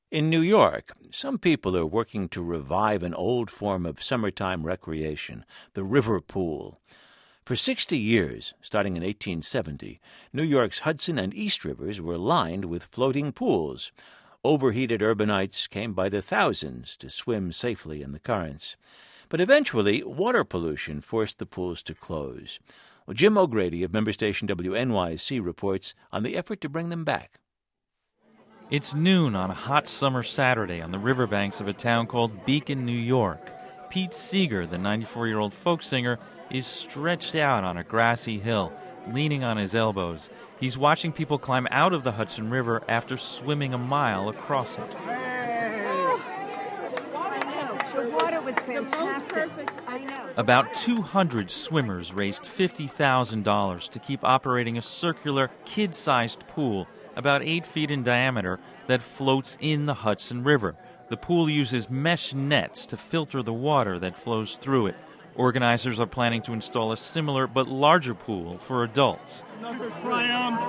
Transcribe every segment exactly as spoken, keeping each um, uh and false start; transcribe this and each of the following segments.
In New York, some people are working to revive an old form of summertime recreation, the river pool. For sixty years, starting in eighteen seventy, New York's Hudson and East Rivers were lined with floating pools. Overheated urbanites came by the thousands to swim safely in the currents. But eventually, water pollution forced the pools to close. Well, Jim O'Grady of member station W N Y C reports on the effort to bring them back. It's noon on a hot summer Saturday on the riverbanks of a town called Beacon, New York. Pete Seeger, the ninety-four-year-old folk singer, is stretched out on a grassy hill, leaning on his elbows. He's watching people climb out of the Hudson River after swimming a mile across it. Oh, I know. The water was fantastic. I know. About two hundred swimmers raised fifty thousand dollars to keep operating a circular, kid-sized pool about eight feet in diameter that floats in the Hudson River. The pool uses mesh nets to filter the water that flows through it. Organizers are planning to install a similar but larger pool for adults. Another triumph.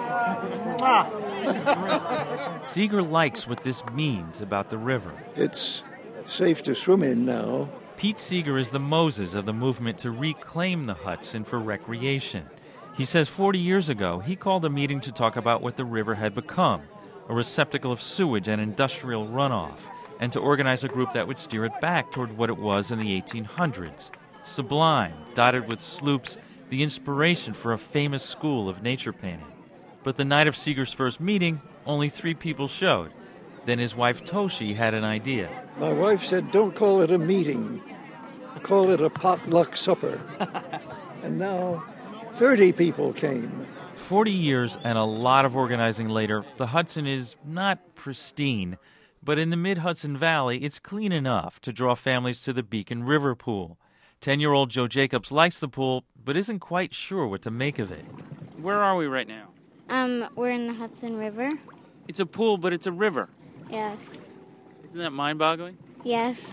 Seeger likes what this means about the river. It's safe to swim in now. Pete Seeger is the Moses of the movement to reclaim the Hudson for recreation. He says forty years ago, he called a meeting to talk about what the river had become, a receptacle of sewage and industrial runoff, and to organize a group that would steer it back toward what it was in the eighteen hundreds. Sublime, dotted with sloops, the inspiration for a famous school of nature painting. But the night of Seeger's first meeting, only three people showed. Then his wife Toshi had an idea. My wife said, don't call it a meeting. Call it a potluck supper. And now thirty people came. Forty years and a lot of organizing later, the Hudson is not pristine, but in the mid-Hudson Valley, it's clean enough to draw families to the Beacon River Pool. Ten-year-old Joe Jacobs likes the pool, but isn't quite sure what to make of it. Where are we right now? Um, we're in the Hudson River. It's a pool, but it's a river. Yes. Isn't that mind-boggling? Yes.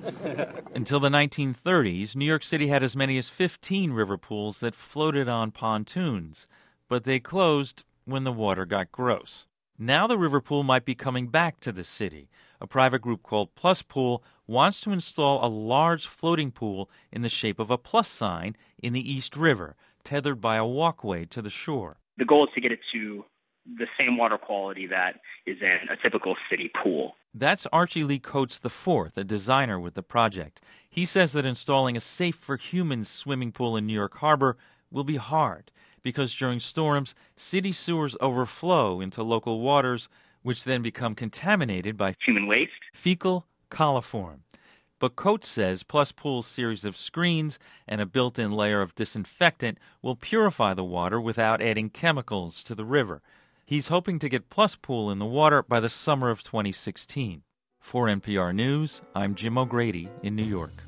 Until the nineteen thirties, New York City had as many as fifteen river pools that floated on pontoons, but they closed when the water got gross. Now the river pool might be coming back to the city. A private group called Plus Pool wants to install a large floating pool in the shape of a plus sign in the East River, tethered by a walkway to the shore. The goal is to get it to the same water quality that is in a typical city pool. That's Archie Lee Coates the fourth, a designer with the project. He says that installing a safe-for-humans swimming pool in New York Harbor will be hard because during storms, city sewers overflow into local waters, which then become contaminated by human waste, fecal coliform. But Coates says Plus Pool's series of screens and a built-in layer of disinfectant will purify the water without adding chemicals to the river. He's hoping to get Plus Pool in the water by the summer of twenty sixteen. For N P R News, I'm Jim O'Grady in New York.